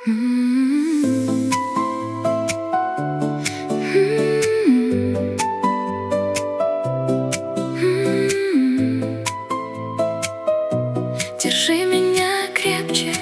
Держи меня крепче.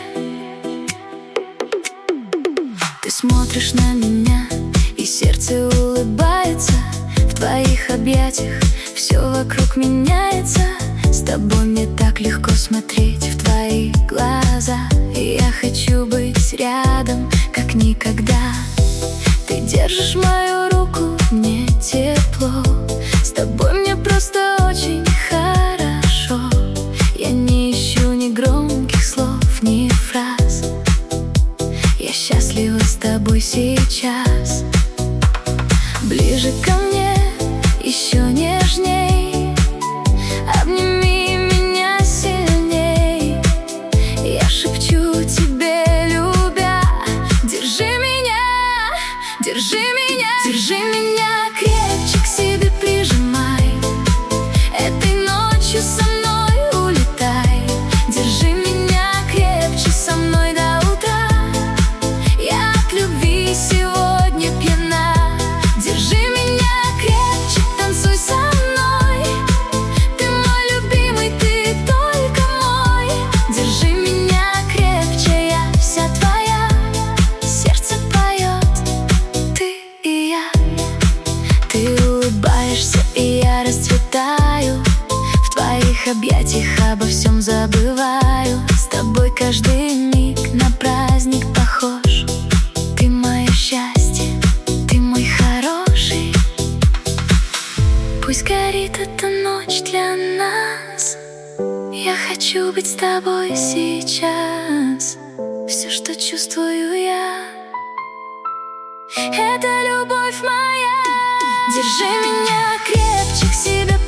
Ты смотришь на меня, и сердце улыбается. В твоих объятиях все вокруг меняется. С тобой мне так легко смотреть в твои глаза. И я хочу быть рядом, как никогда. Ты держишь мою руку, мне тепло. С тобой мне просто очень хорошо. Я не ищу ни громких слов, ни фраз. Я счастлива с тобой сейчас. Ближе ко мне, еще нежней. Обними меня сильней. Я шепчу тебе, любя: держи меня, держи меня, держи меня крепче, к себе прижимай. Этой ночью со мной улетай. Держи меня крепче, со мной до утра. Я от любви сегодня пьяна. Держи меня крепче, танцуй со мной. Ты мой любимый, ты только мой. Держи меня крепче, я вся твоя. Сердце поет, ты и я. Ты улыбаешься, и я расцветаю. В твоих объятиях обо всем забываю. С тобой каждый миг на праздник похож. Ты мое счастье, ты мой хороший. Пусть горит эта ночь для нас. Я хочу быть с тобой сейчас. Все, что чувствую я, это любовь моя. Держи меня крепче, к себе